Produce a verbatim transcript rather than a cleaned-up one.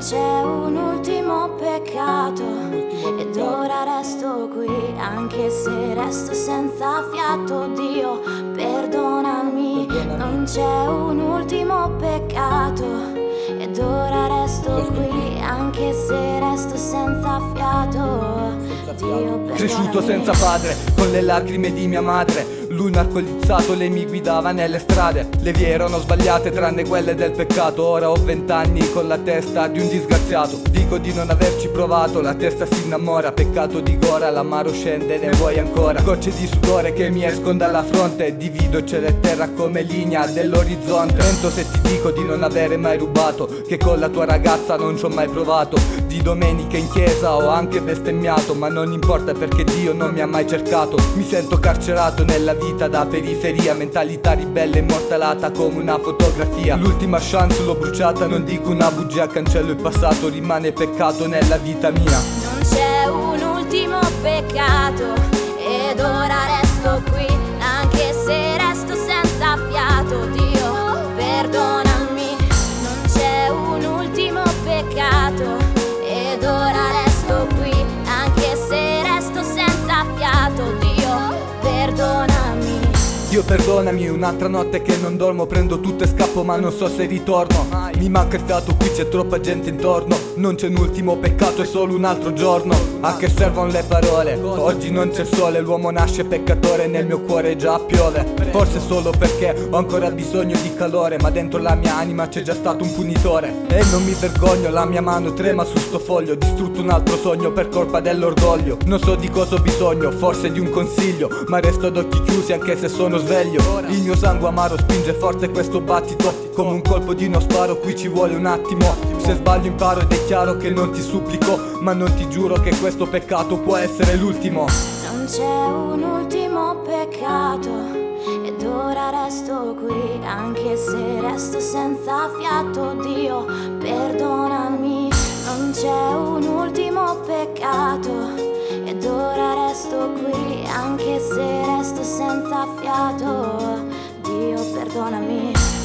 c'è un ultimo peccato ed ora resto qui, anche se resto senza fiato. Dio, perdonami, non c'è un ultimo peccato ed ora resto qui, anche se resto senza fiato. Dio, perdonami. Cresciuto senza padre, con le lacrime di mia madre. Lui narcolizzato, lei mi guidava nelle strade. Le vie erano sbagliate tranne quelle del peccato. Ora ho vent'anni con la testa di un disgraziato. Dico di non averci provato, la testa si innamora. Peccato di gora, l'amaro scende, ne vuoi ancora. Gocce di sudore che mi escono dalla fronte. Divido cielo e terra come linea dell'orizzonte. Mento se ti dico di non avere mai rubato, che con la tua ragazza non ci ho mai provato. Di domenica in chiesa ho anche bestemmiato, ma non importa perché Dio non mi ha mai cercato. Mi sento carcerato nella vita da periferia, mentalità ribelle immortalata come una fotografia. L'ultima chance l'ho bruciata, non dico una bugia, cancello il passato, rimane peccato nella vita mia. Non c'è un ultimo peccato ed ora resto qui, anche se resto senza fiato. Dio, perdonami, non c'è un ultimo peccato ed ora resto qui, anche se resto senza fiato. Dio, perdonami. Dio perdonami, un'altra notte che non dormo, prendo tutto e scappo ma non so se ritorno. Mi manca il fiato, qui c'è troppa gente intorno. Non c'è un ultimo peccato, è solo un altro giorno. A che servono le parole? Oggi non c'è il sole, l'uomo nasce peccatore, nel mio cuore già piove. Forse solo perché ho ancora bisogno di calore, ma dentro la mia anima c'è già stato un punitore. E non mi vergogno, la mia mano trema su sto foglio. Distrutto un altro sogno per colpa dell'orgoglio. Non so di cosa ho bisogno, forse di un consiglio, ma resto ad occhi chiusi anche se sono sveglio. Il mio sangue amaro spinge forte questo battito, come un colpo di uno sparo, qui ci vuole un attimo. Se sbaglio imparo ed è chiaro che non ti supplico, ma non ti giuro che questo peccato può essere l'ultimo. Non c'è un ultimo peccato ed ora resto qui, anche se resto senza fiato. Dio, perdonami, non c'è un ultimo peccato ed ora resto qui, anche se resto senza fiato. Dio, perdonami.